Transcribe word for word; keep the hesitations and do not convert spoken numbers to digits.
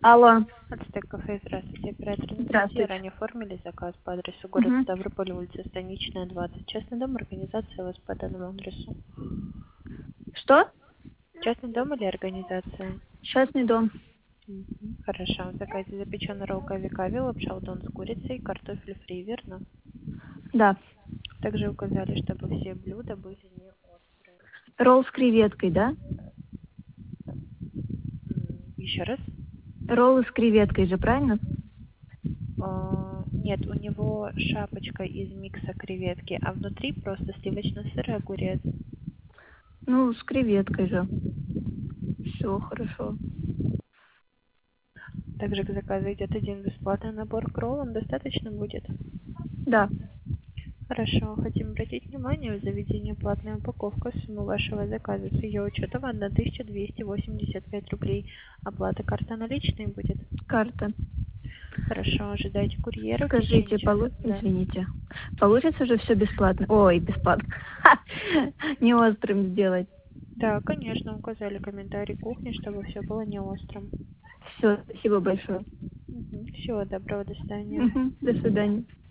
Алло. Ацтек кафе, здравствуйте, оператор на связи. Здравствуйте. Ранее оформили заказ по адресу город Мгм. Ставрополь, улица Станичная, двадцать. Частный дом, организация у вас по данному адресу. Что? Частный дом или организация? Частный дом. Мгм. Хорошо. В заказе запеченный ролл кави-кави, лапша удон с курицей, картофель фри, верно? Да. Также указали, чтобы все блюда были не острые. Ролл с креветкой, да? М, Еще раз? Роллы с креветкой же, правильно? А, Нет, у него шапочка из микса креветки, а внутри просто сливочно-сырый огурец. Ну, с креветкой же. Все хорошо. Также к заказу идет один бесплатный набор к роллам. Достаточно будет? Да. Хорошо. Хотим обратить внимание, в заведении платная упаковка. Сумма вашего заказа с ее учетом тысяча двести восемьдесят пять рублей. Оплата карта наличной будет? Карта. Хорошо. Ожидайте курьера в течение Скажите, полу... часа. Да. извините. Получится же все бесплатно? Ой, бесплатно. Не острым сделать. Да, конечно, указали комментарий кухни, чтобы все было не острым. Все, спасибо большое. Мгм. Всего доброго, до свидания. Мгм. До свидания.